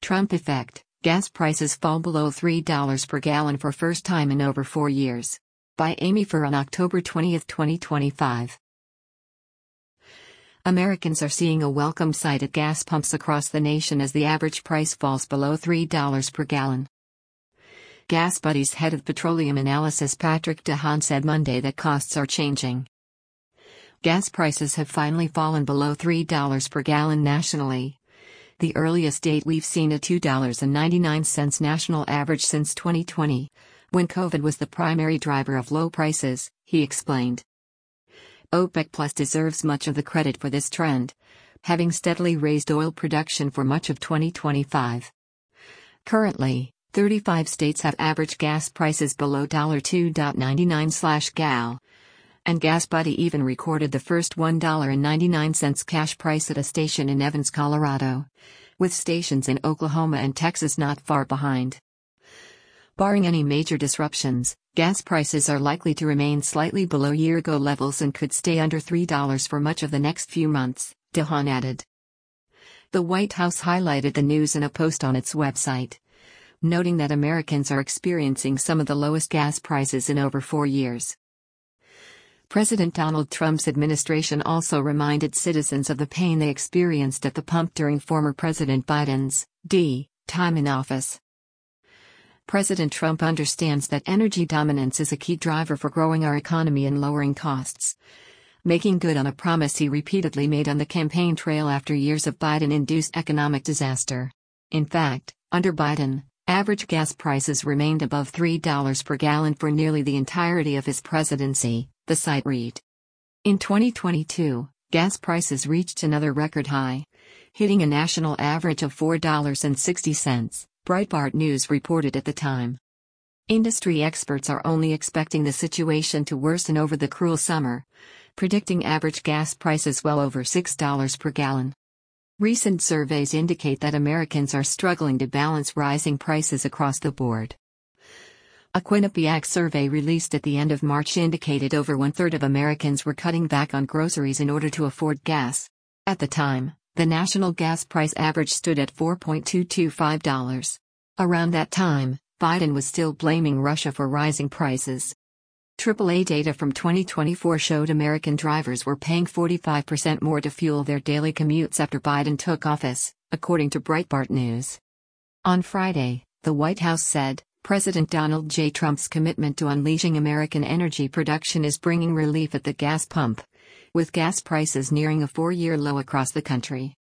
Trump effect: gas prices fall below $3 per gallon for first time in over 4 years. By Amy Furr on October 20, 2025. Americans are seeing a welcome sight at gas pumps across the nation as the average price falls below $3 per gallon. GasBuddy's head of petroleum analysis Patrick DeHaan said Monday that costs are changing. Gas prices have finally fallen below $3 per gallon nationally. The earliest date we've seen a $2.99 national average since 2020, when COVID was the primary driver of low prices, he explained. OPEC Plus deserves much of the credit for this trend, having steadily raised oil production for much of 2025. Currently, 35 states have average gas prices below $2.99/gal. And GasBuddy even recorded the first $1.99 cash price at a station in Evans, Colorado, with stations in Oklahoma and Texas not far behind. Barring any major disruptions, gas prices are likely to remain slightly below year-ago levels and could stay under $3 for much of the next few months, DeHaan added. The White House highlighted the news in a post on its website, noting that Americans are experiencing some of the lowest gas prices in over 4 years. President Donald Trump's administration also reminded citizens of the pain they experienced at the pump during former President Biden's time in office. President Trump understands that energy dominance is a key driver for growing our economy and lowering costs, making good on a promise he repeatedly made on the campaign trail after years of Biden-induced economic disaster. In fact, under Biden, average gas prices remained above $3 per gallon for nearly the entirety of his presidency, the site read. In 2022, gas prices reached another record high, hitting a national average of $4.60, Breitbart News reported at the time. Industry experts are only expecting the situation to worsen over the cruel summer, predicting average gas prices well over $6 per gallon. Recent surveys indicate that Americans are struggling to balance rising prices across the board. A Quinnipiac survey released at the end of March indicated over 1/3 of Americans were cutting back on groceries in order to afford gas. At the time, the national gas price average stood at $4.225. Around that time, Biden was still blaming Russia for rising prices. AAA data from 2024 showed American drivers were paying 45% more to fuel their daily commutes after Biden took office, according to Breitbart News. On Friday, the White House said, President Donald J. Trump's commitment to unleashing American energy production is bringing relief at the gas pump, with gas prices nearing a 4-year low across the country.